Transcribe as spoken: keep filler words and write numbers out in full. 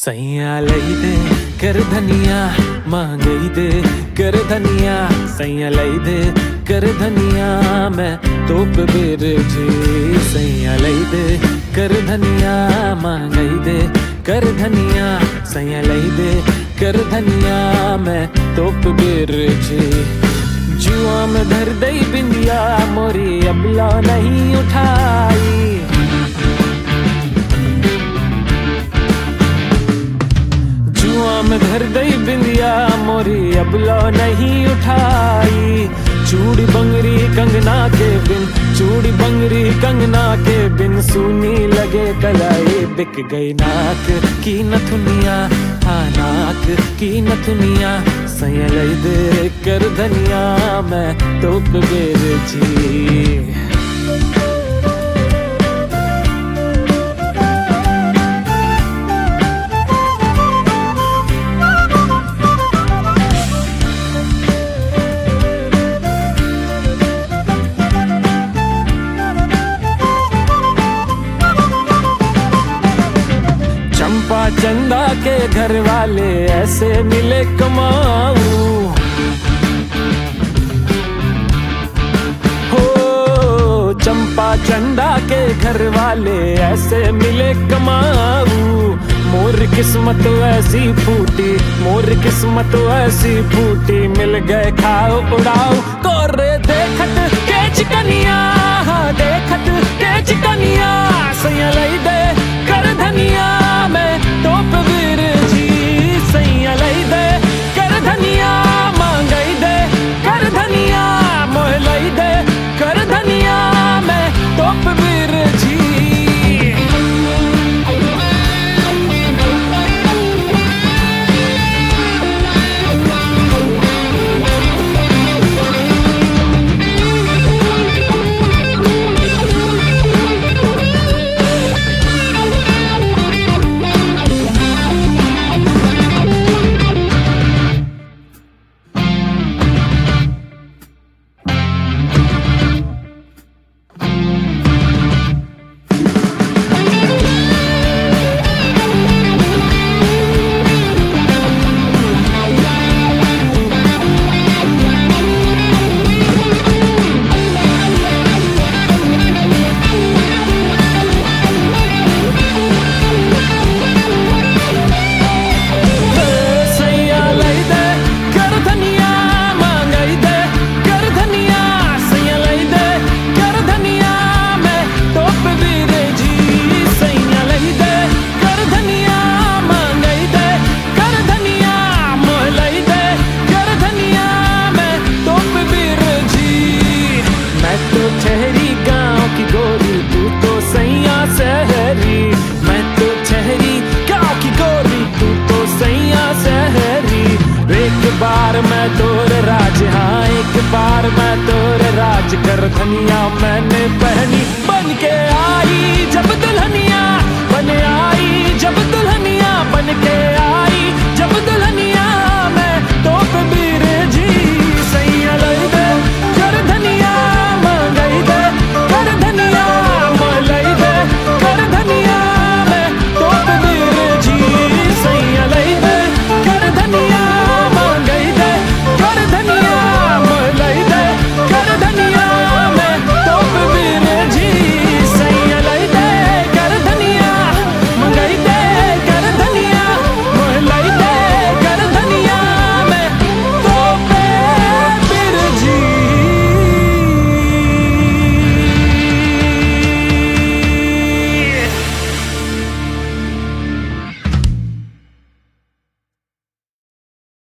सैया लई दे कर धनिया महंगाई दे कर धनिया सैया लई दे कर धनिया मैं तोप बेर जी सैया लई दे कर धनिया महंगाई दे कर धनिया सैया लई दे कर धनिया मैं तोप बेर जी जुआ में धर दई बिंदिया मोरी अबला नहीं उठाई में धर दई बिंदिया मोरी अबला नहीं उठाई चूड़ी बंगरी कंगना के बिन चूड़ी बंगरी कंगना के बिन सुनी लगे कलाई बिक गई नाक की नथुनिया हाँ नाक की नथुनिया सैया लई दे कर धनिया मैं तोप बेर जी चंपा चंदा के घर वाले ऐसे मिले कमाऊ हो चंपा चंदा के घर वाले ऐसे मिले कमाऊ मोर किस्मत ऐसी फूटी मोर किस्मत ऐसी फूटी मिल गए खाओ उड़ाओ